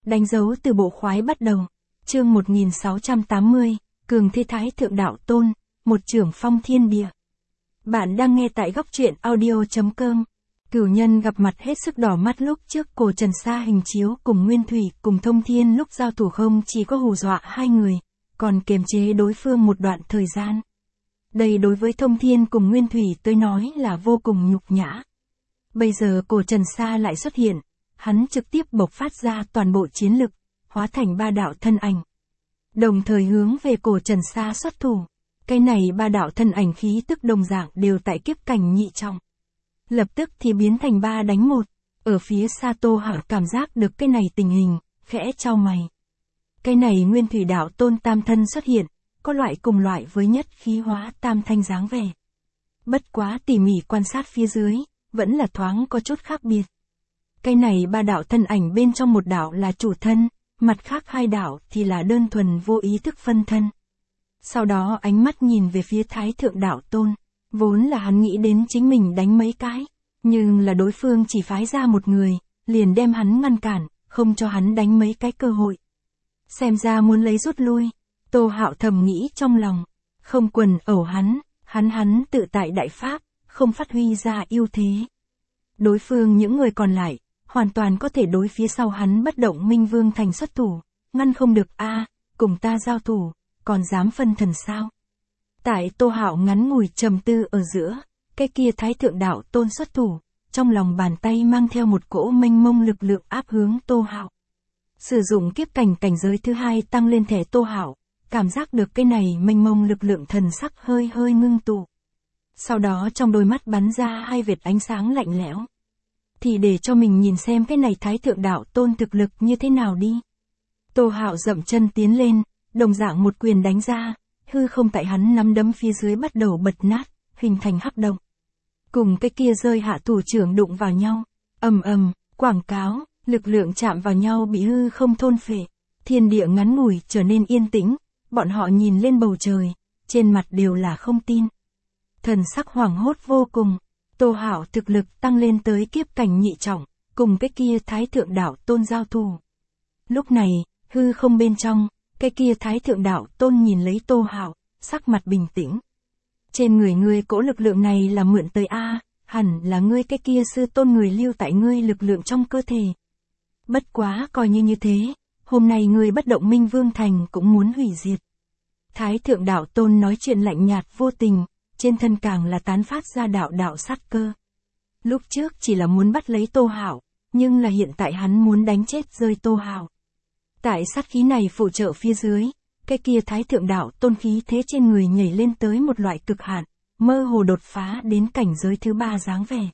Đánh dấu từ bộ khoái bắt đầu. Chương 1680, Cường Thế Thái Thượng Đạo Tôn, một trưởng phong thiên địa. Bạn đang nghe tại góc truyện audio.com. Cửu nhân gặp mặt hết sức đỏ mắt lúc trước Cổ Trần Sa hình chiếu cùng Nguyên Thủy cùng Thông Thiên lúc giao thủ không chỉ có hù dọa hai người, còn kiềm chế đối phương một đoạn thời gian. Đây đối với Thông Thiên cùng Nguyên Thủy tôi nói là vô cùng nhục nhã. Bây giờ Cổ Trần Sa lại xuất hiện, hắn trực tiếp bộc phát ra toàn bộ chiến lực, hóa thành ba đạo thân ảnh. Đồng thời hướng về Cổ Trần Sa xuất thủ. Cái này ba đạo thân ảnh khí tức đồng dạng đều tại kiếp cảnh nhị trọng. Lập tức thì biến thành 3 đánh 1. Ở phía xa Tô Hạo cảm giác được cái này tình hình, khẽ chau mày. Cái này Nguyên Thủy Đạo Tôn tam thân xuất hiện, có loại cùng loại với nhất khí hóa tam thanh dáng vẻ. Bất quá tỉ mỉ quan sát phía dưới, vẫn là thoáng có chút khác biệt. Cái này ba đạo thân ảnh bên trong một đạo là chủ thân, mặt khác hai đạo thì là đơn thuần vô ý thức phân thân. Sau đó ánh mắt nhìn về phía Thái Thượng Đạo Tôn, vốn là hắn nghĩ đến chính mình đánh mấy cái, nhưng là đối phương chỉ phái ra một người, liền đem hắn ngăn cản, không cho hắn đánh mấy cái cơ hội. Xem ra muốn lấy rút lui, Tô Hạo thầm nghĩ trong lòng, không quần ẩu hắn tự tại đại pháp, không phát huy ra ưu thế. Đối phương những người còn lại, hoàn toàn có thể đối phía sau hắn bất động Minh Vương Thành xuất thủ, ngăn không được a, cùng ta giao thủ, còn dám phân thần sao? Tại Tô Hạo ngắn ngủi trầm tư ở giữa, cái kia Thái Thượng Đạo Tôn xuất thủ, trong lòng bàn tay mang theo một cỗ mênh mông lực lượng áp hướng Tô Hạo. Sử dụng kiếp cảnh cảnh giới thứ hai tăng lên thể Tô Hạo, cảm giác được cái này mênh mông lực lượng thần sắc hơi hơi ngưng tụ. Sau đó trong đôi mắt bắn ra hai vệt ánh sáng lạnh lẽo. Thì để cho mình nhìn xem cái này Thái Thượng Đạo Tôn thực lực như thế nào đi. Tô Hạo dậm chân tiến lên, đồng dạng một quyền đánh ra, hư không tại hắn nắm đấm phía dưới bắt đầu bật nát, hình thành hắc động. Cùng cái kia rơi hạ thủ trưởng đụng vào nhau, ầm ầm, quảng cáo, lực lượng chạm vào nhau bị hư không thôn phệ, thiên địa ngắn ngủi trở nên yên tĩnh, bọn họ nhìn lên bầu trời, trên mặt đều là không tin. Thần sắc hoảng hốt vô cùng, Tô Hạo thực lực tăng lên tới kiếp cảnh nhị trọng, cùng cái kia Thái Thượng Đạo Tôn giao thủ. Lúc này, hư không bên trong, cái kia Thái Thượng Đạo Tôn nhìn lấy Tô Hạo, sắc mặt bình tĩnh. Trên người ngươi cỗ lực lượng này là mượn tới a, hẳn là ngươi cái kia sư tôn người lưu tại ngươi lực lượng trong cơ thể. Bất quá coi như thế, hôm nay ngươi bất động Minh Vương Thành cũng muốn hủy diệt. Thái Thượng Đạo Tôn nói chuyện lạnh nhạt vô tình, trên thân càng là tán phát ra đạo sát cơ. Lúc trước chỉ là muốn bắt lấy Tô Hạo, nhưng là hiện tại hắn muốn đánh chết rơi Tô Hạo. Tại sát khí này phụ trợ phía dưới, cái kia Thái Thượng Đạo Tôn khí thế trên người nhảy lên tới một loại cực hạn, mơ hồ đột phá đến cảnh giới thứ 3 dáng vẻ.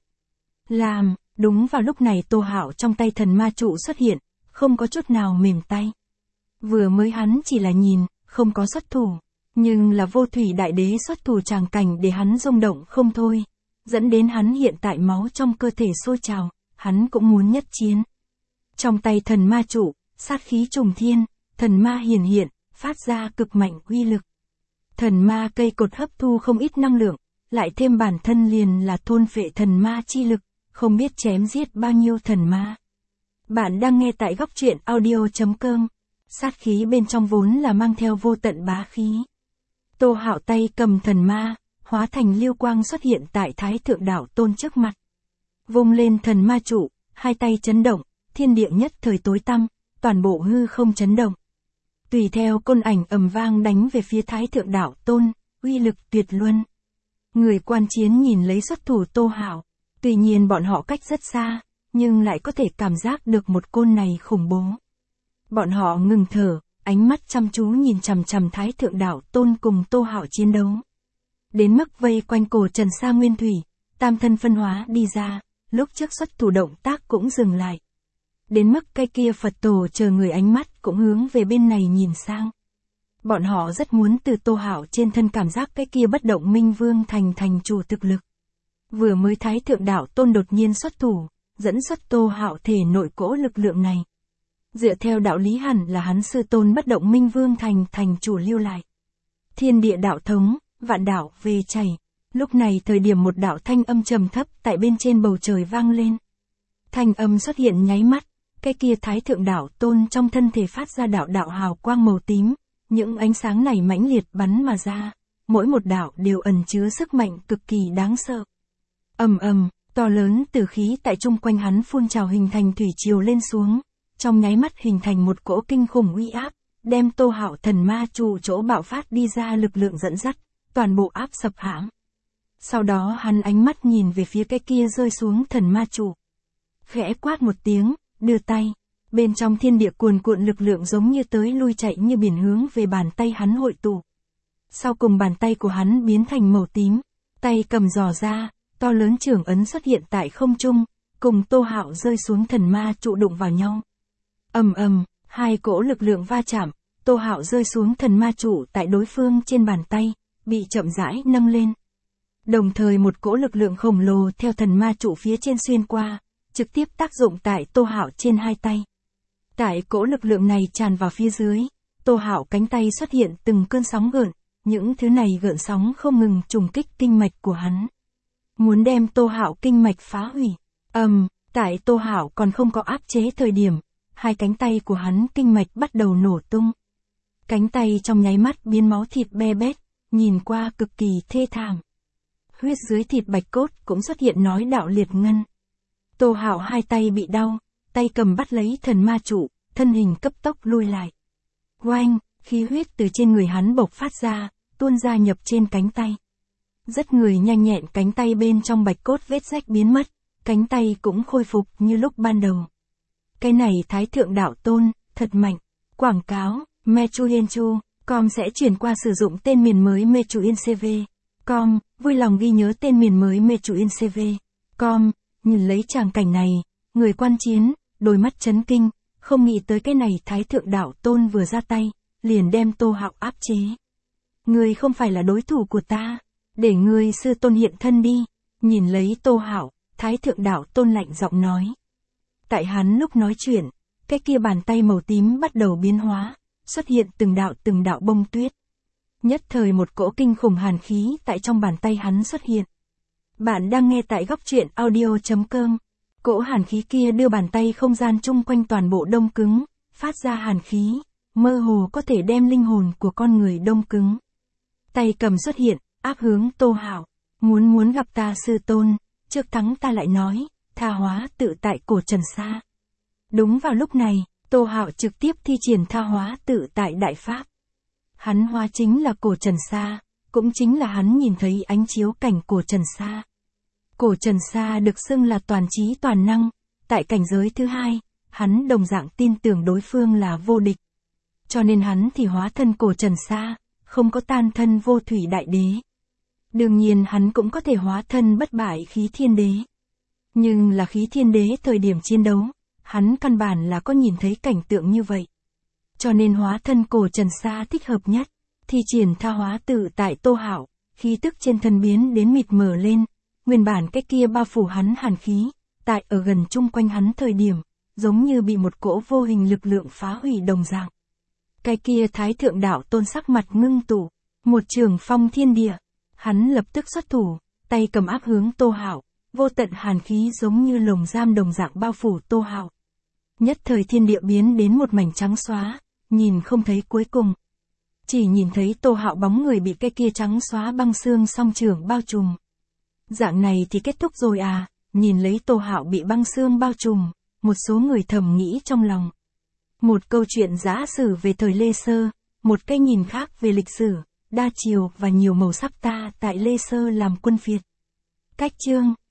Đúng vào lúc này Tô Hạo trong tay thần ma trụ xuất hiện, không có chút nào mềm tay. Vừa mới hắn chỉ là nhìn, không có xuất thủ, nhưng là Vô Thủy Đại Đế xuất thủ tràng cảnh để hắn rung động không thôi, dẫn đến hắn hiện tại máu trong cơ thể sôi trào, hắn cũng muốn nhất chiến. Trong tay thần ma trụ, sát khí trùng thiên, thần ma hiển hiện, phát ra cực mạnh uy lực. Thần ma cây cột hấp thu không ít năng lượng, lại thêm bản thân liền là thôn phệ thần ma chi lực, không biết chém giết bao nhiêu thần ma. Bạn đang nghe tại góc truyện audio.com. Sát khí bên trong vốn là mang theo vô tận bá khí. Tô Hạo tay cầm thần ma, hóa thành lưu quang xuất hiện tại Thái Thượng Đạo Tôn trước mặt. Vung lên thần ma trụ, hai tay chấn động, thiên địa nhất thời tối tăm, toàn bộ hư không chấn động. Tùy theo côn ảnh ầm vang đánh về phía Thái Thượng Đạo Tôn, uy lực tuyệt luân. Người quan chiến nhìn lấy xuất thủ Tô Hạo, tuy nhiên bọn họ cách rất xa, nhưng lại có thể cảm giác được một côn này khủng bố. Bọn họ ngừng thở, ánh mắt chăm chú nhìn chằm chằm Thái Thượng Đạo Tôn cùng Tô Hạo chiến đấu. Đến mức vây quanh Cổ Trần Sa Nguyên Thủy, tam thân phân hóa đi ra, lúc trước xuất thủ động tác cũng dừng lại. Đến mức cái kia Phật tổ chờ người ánh mắt cũng hướng về bên này nhìn sang. Bọn họ rất muốn từ Tô Hạo trên thân cảm giác cái kia bất động Minh Vương thành chủ thực lực. Vừa mới Thái Thượng Đạo Tôn đột nhiên xuất thủ, dẫn xuất Tô Hạo thể nội cỗ lực lượng này. Dựa theo đạo lý hẳn là hắn sư tôn bất động Minh Vương thành chủ lưu lại. Thiên địa đạo thống, vạn đạo về chảy. Lúc này thời điểm một đạo thanh âm trầm thấp tại bên trên bầu trời vang lên. Thanh âm xuất hiện nháy mắt, cái kia Thái Thượng Đạo Tôn trong thân thể phát ra đạo đạo hào quang màu tím, những ánh sáng này mãnh liệt bắn mà ra, mỗi một đạo đều ẩn chứa sức mạnh cực kỳ đáng sợ. Ầm ầm, to lớn tử khí tại chung quanh hắn phun trào hình thành thủy triều lên xuống, trong nháy mắt hình thành một cỗ kinh khủng uy áp, đem Tô Hạo thần ma trụ chỗ bạo phát đi ra lực lượng dẫn dắt, toàn bộ áp sập hãm. Sau đó hắn ánh mắt nhìn về phía cái kia rơi xuống thần ma trụ. Khẽ quát một tiếng, đưa tay, bên trong thiên địa cuồn cuộn lực lượng giống như tới lui chạy như biển hướng về bàn tay hắn hội tụ. Sau cùng bàn tay của hắn biến thành màu tím, tay cầm giò ra, to lớn trưởng ấn xuất hiện tại không trung, cùng Tô Hạo rơi xuống thần ma trụ đụng vào nhau. Ầm ầm, hai cỗ lực lượng va chạm, Tô Hạo rơi xuống thần ma trụ tại đối phương trên bàn tay, bị chậm rãi nâng lên. Đồng thời một cỗ lực lượng khổng lồ theo thần ma trụ phía trên xuyên qua, trực tiếp tác dụng tại Tô Hạo trên hai tay. Tại cỗ lực lượng này tràn vào phía dưới, Tô Hạo cánh tay xuất hiện từng cơn sóng gợn, những thứ này gợn sóng không ngừng trùng kích kinh mạch của hắn. Muốn đem Tô Hạo kinh mạch phá hủy. Tại Tô Hạo còn không có áp chế thời điểm, hai cánh tay của hắn kinh mạch bắt đầu nổ tung. Cánh tay trong nháy mắt biến máu thịt be bét, nhìn qua cực kỳ thê thảm. Huyết dưới thịt bạch cốt cũng xuất hiện nói đạo liệt ngân. Tô Hạo hai tay bị đau, tay cầm bắt lấy thần ma trụ, thân hình cấp tốc lui lại. Oanh, khí huyết từ trên người hắn bộc phát ra, tuôn ra nhập trên cánh tay. Rất người nhanh nhẹn cánh tay bên trong bạch cốt vết rách biến mất, cánh tay cũng khôi phục như lúc ban đầu. Cái này Thái Thượng Đạo Tôn, thật mạnh. Quảng cáo, Mechuyenchu.com sẽ chuyển qua sử dụng tên miền mới Mechuyencv.com, vui lòng ghi nhớ tên miền mới Mechuyencv.com, nhìn lấy tràng cảnh này, người quan chiến, đôi mắt chấn kinh, không nghĩ tới cái này Thái Thượng Đạo Tôn vừa ra tay, liền đem Tô Hạo áp chế. Ngươi không phải là đối thủ của ta, để ngươi sư tôn hiện thân đi. Nhìn lấy Tô Hạo, Thái Thượng Đạo Tôn lạnh giọng nói. Tại hắn lúc nói chuyện, cái kia bàn tay màu tím bắt đầu biến hóa, xuất hiện từng đạo bông tuyết. Nhất thời một cỗ kinh khủng hàn khí tại trong bàn tay hắn xuất hiện. Bạn đang nghe tại góc truyện audio.com. Cỗ hàn khí kia đưa bàn tay không gian chung quanh toàn bộ đông cứng, phát ra hàn khí, mơ hồ có thể đem linh hồn của con người đông cứng. Tay cầm xuất hiện, áp hướng Tô Hạo, muốn gặp ta sư tôn, trước thắng ta lại nói, tha hóa tự tại cổ trần sa. Đúng vào lúc này, Tô Hạo trực tiếp thi triển tha hóa tự tại đại pháp. Hắn hóa chính là cổ trần sa, cũng chính là hắn nhìn thấy ánh chiếu cảnh cổ trần sa. Cổ trần sa được xưng là toàn trí toàn năng, tại cảnh giới thứ hai, hắn đồng dạng tin tưởng đối phương là vô địch. Cho nên hắn thì hóa thân cổ trần sa, không có tan thân vô thủy đại đế. Đương nhiên hắn cũng có thể hóa thân bất bại khí thiên đế. Nhưng là khí thiên đế thời điểm chiến đấu, hắn căn bản là có nhìn thấy cảnh tượng như vậy. Cho nên hóa thân cổ trần sa thích hợp nhất, thi triển tha hóa tự tại Tô Hạo, khí tức trên thân biến đến mịt mờ lên, nguyên bản cái kia bao phủ hắn hàn khí, tại ở gần chung quanh hắn thời điểm, giống như bị một cỗ vô hình lực lượng phá hủy đồng dạng. Cái kia Thái Thượng Đạo Tôn sắc mặt ngưng tụ, một trường phong thiên địa, hắn lập tức xuất thủ, tay cầm áp hướng Tô Hạo, vô tận hàn khí giống như lồng giam đồng dạng bao phủ Tô Hạo. Nhất thời thiên địa biến đến một mảnh trắng xóa, nhìn không thấy cuối cùng. Chỉ nhìn thấy Tô Hạo bóng người bị cái kia trắng xóa băng xương song trường bao trùm. Dạng này thì kết thúc rồi à, nhìn lấy Tô Hạo bị băng xương bao trùm, một số người thầm nghĩ trong lòng. Một câu chuyện giả sử về thời Lê Sơ, một cái nhìn khác về lịch sử, đa chiều và nhiều màu sắc ta tại Lê Sơ làm quân phiệt. Cách chương